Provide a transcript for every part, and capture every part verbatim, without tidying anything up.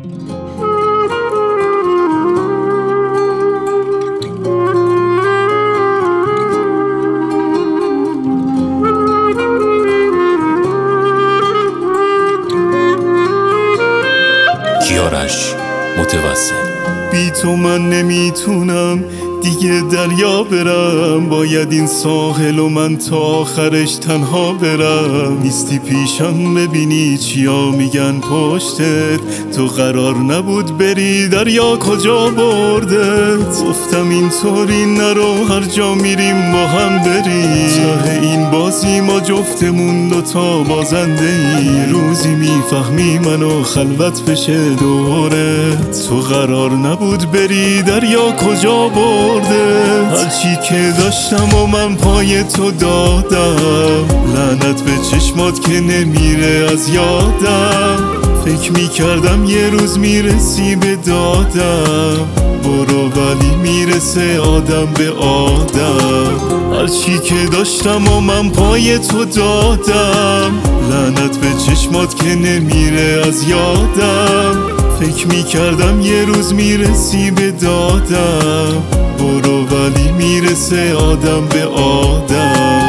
کیارش متوسل. بی تو من نمیتونم دیگه دریا برم، باید این ساحل و من تا آخرش تنها برم. نیستی پیشم ببینی چیا میگن پشتت، تو قرار نبود بری دریا کجا بردت. گفتم اینطوری نرو هر جا میریم با هم بریم، ته این بازی ما جفتمون دوتا بازنده ای. روزی میفهمی منو خلوت بشه دورت، تو قرار نبود بری دریا کجا بردت. هرچی که داشتم و من پای تو دادم، لعنت به چشمات که نمیره از یادم. فکر میکردم یه روز میرسی به دادم، برو ولی میرسه آدم به آدم. هرچی که داشتم و من پای تو دادم، لعنت به چشمات که نمیره از یادم. فکر میکردم یه روز میرسی به دادم، برو ولی میرسه آدم به آدم.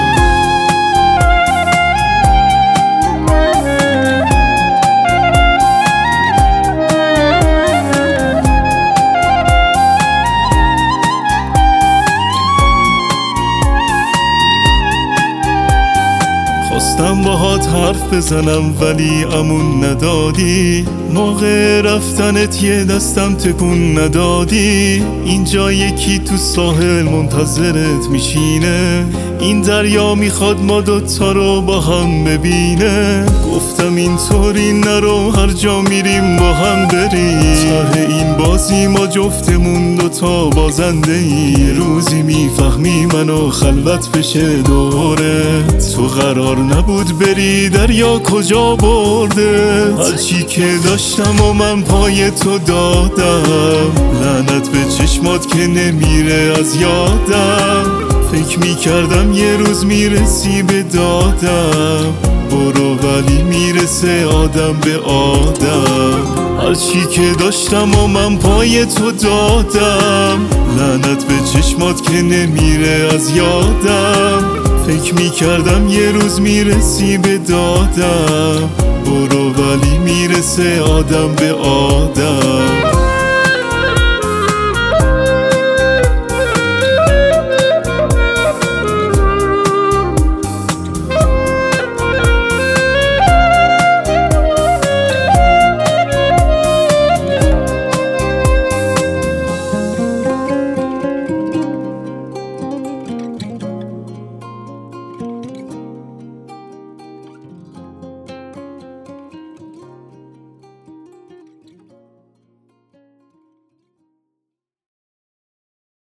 خواستم باهات حرف بزنم ولی امون ندادی، موقع رفتنت یه دستم تکون ندادی. اینجا یکی تو ساحل منتظرت میشینه، این دریا میخواد ما دوتا رو با هم ببینه. گفتم اینطوری نرو هر جا میریم با هم بریم، ته این بازی ما جفتمون دوتا بازنده ای. روزی میفهمی منو خلوت بشه دورت، تو قرار نبود بری دریا کجا برده. هرچی که داشتم و من پای تو دادم، لعنت به چشمات که نمیره از یادم. فکر میکردم یه روز میرسی به دادم، برو ولی میرسه آدم به آدم. هرچی که داشتم و من پای تو دادم، لعنت به چشمات که نمیره از یادم. فکر میکردم یه روز میرسی به دادم، برو ولی میرسه آدم به آدم.